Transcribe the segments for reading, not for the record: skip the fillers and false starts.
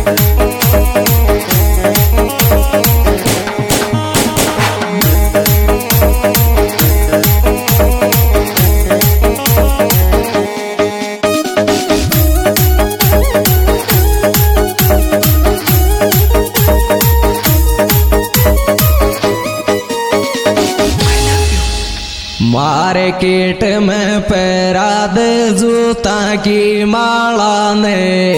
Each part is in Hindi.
मार्केट में पैरा दे जूता की माला ने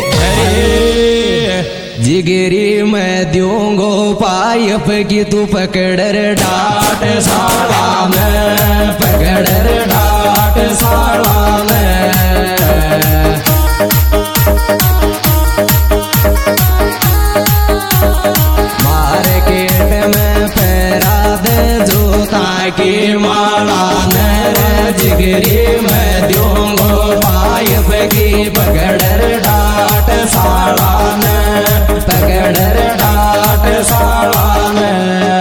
जिगरी में दूंगो पाइप की तू पकड़ डाट साला में पकड़ डाट साला में मार्केट में पैरा दे जूता की माला ने जिगरी में दूंगो पाइप की पकड़ डाट साला में पकड़ डाट साला में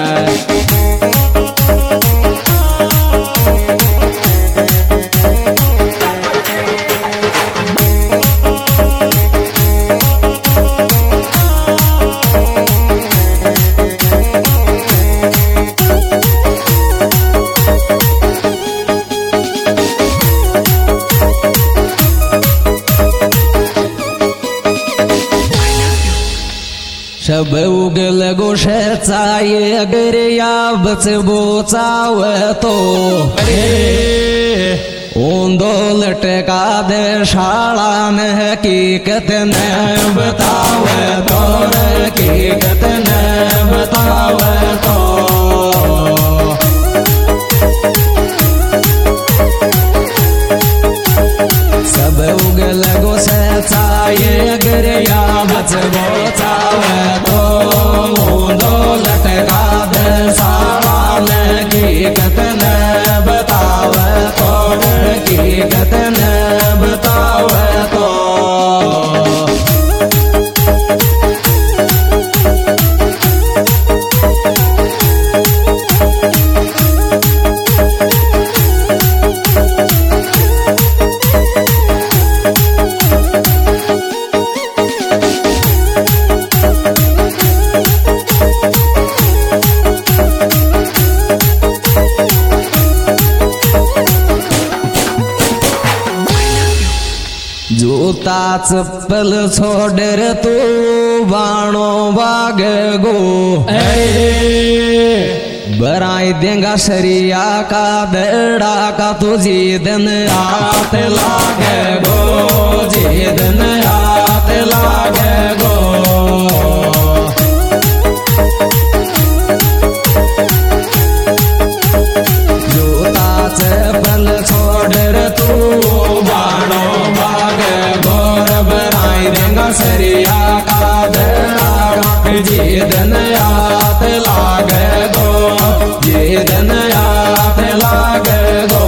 सब उगल गोशाचा अगर याबच बोचावतो ओंदो लटका दे शाळान हकीकत न बतावतो हकीकत न बतावतो सब उगल गोशाचा अगर याबच बोचावतो ओंदो लटका दे शाळान हकीकत न बतावतो हकीकत न बतावतो जूता चप्पल छोड़ तू बाणो बाग गो बराई देंगा शरिया का दड़ा का तुझी दिन आत लागे गो जी दिन आत लागे गो जूता चप्पल छोड़ तू बाणो बाग सरिया का दड़ा जीदन यात लागे गो जीदन यात लागे गो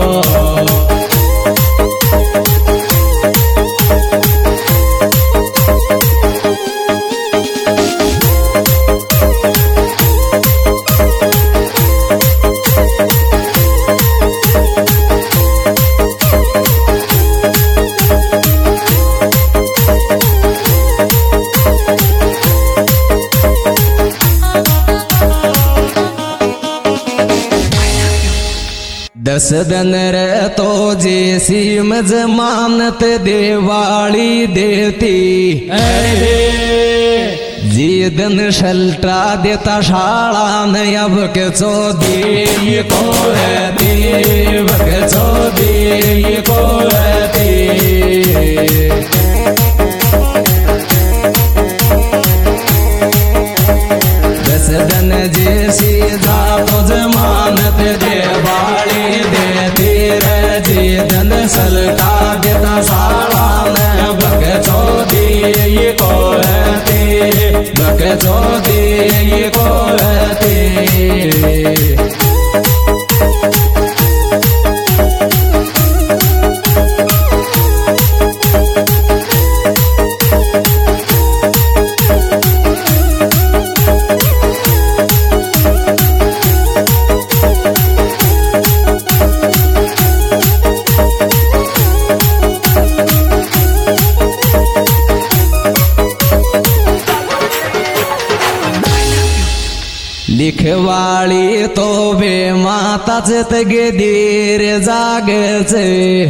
दस दिन रे तो जैसी मजमानत दिवाली देती जी दिन शल्टा देता शाला न अब के चौदी को रहती बक चौदी को रहती दस दिन जैसी जातो जमानत दिवाली देती रे जी दिन सलटा देता साला ने बक चौदी को रहती बक चौदी को रहती लिखवाळी तो बे माताच तगे दीर जागचे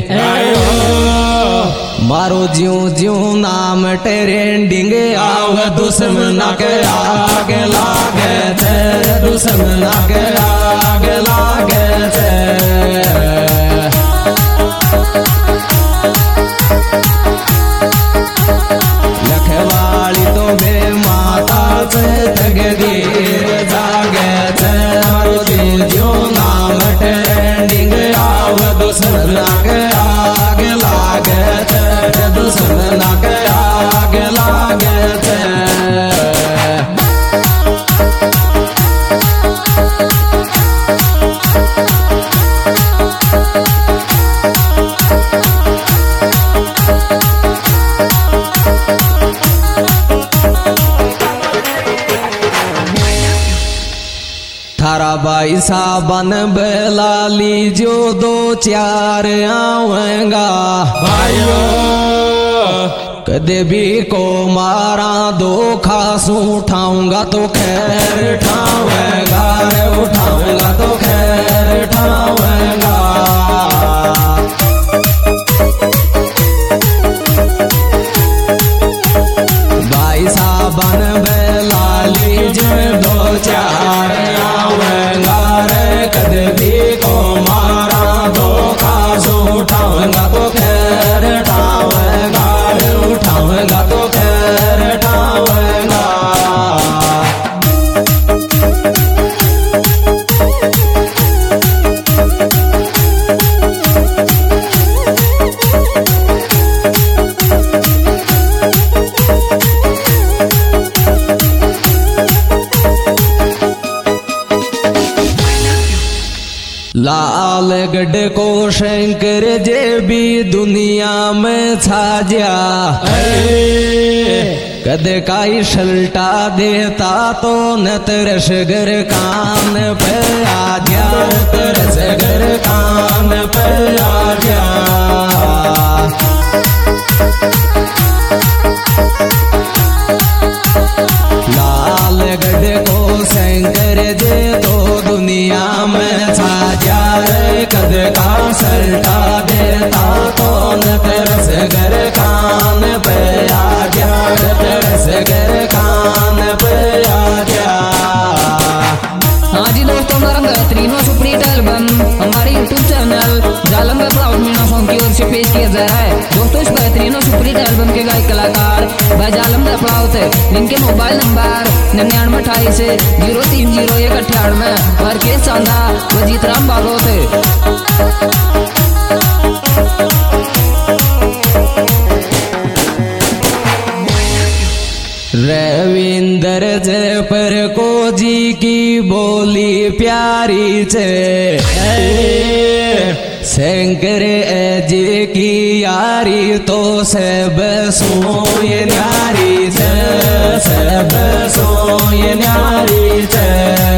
मारो ज्यूं ज्यूं नाम ट्रेंडिंग आव दुश्मना के आगे लागे थे दुश्मना के आगे लागे थे लखवाली तो बे माता से तगे दीर जागे थे मारो ज्यूं नाम ट्रेंडिंग आव दुश्मना के आगे लागे थे दुश्मना के आगे लागे थे थारा भाई साबन बेलाली जो दो चार आवेगा भाइयों कदे भी को मारा दो खास उठाऊंगा तो खैर ठावेगा रे उठाऊंगा तो खैर ठावेगा भाई साबन बेलाली जो दो चार आवेगा रे कदे भी को मारा दो खास उठाऊंगा तो खैर ठावेगा उठाऊंगा तो खैर ठावेगा लाल गढ़ को शंकर जे भी दुनिया में छाजा कदे काई शल्टा देता तो न तरसगर कान पे आ जा तरसगर कान पे आ जा लाल गढ़ को शंकर जे तो दुनिया में छाजा कद का सल्टा देता तो न तरसगर कान पे आ जा तरसगर कान पे आ जा। हाँ जी दोस्तों, हमारा बेहतरीन सुपरहिट एल्बम हमारे यूट्यूब चैनल जालम में प्राउड मीना सॉन्ग की ओर से पेश किया जा रहा है। दोस्तों इस बेहतरीन सुपरहिट एल्बम के गायक कलाकार भाई जालम दफड़ाव थे, जिनके मोबाइल नंबर 9928 और के चांदा व जीतराम बागो थे। रविंदर जय पर को जी की बोली प्यारी छे शंकर जी की यारी तो सब सोए न्यारी छे सब सोए न्यारी छे।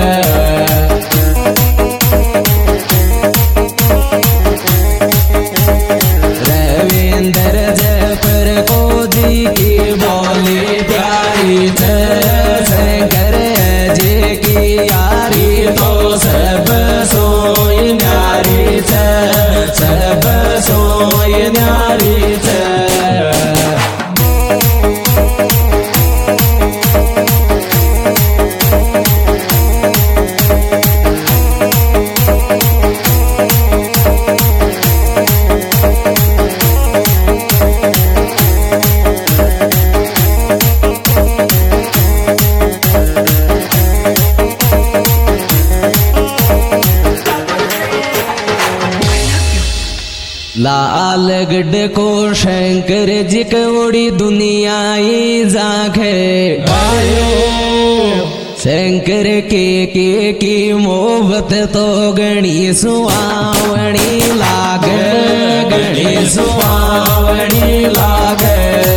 रविंदर जय पर को जी की बोली प्यारी छे शंकर जी की यारी तो सब सोई न्यारी छे सब सोई न्यारी छे। लाल गढ़ को शंकर जी कौड़ी दुनिया जाखे शंकर के की मोहब्बत तो गणी सुहावनी लागे गणी सुहावनी लागे।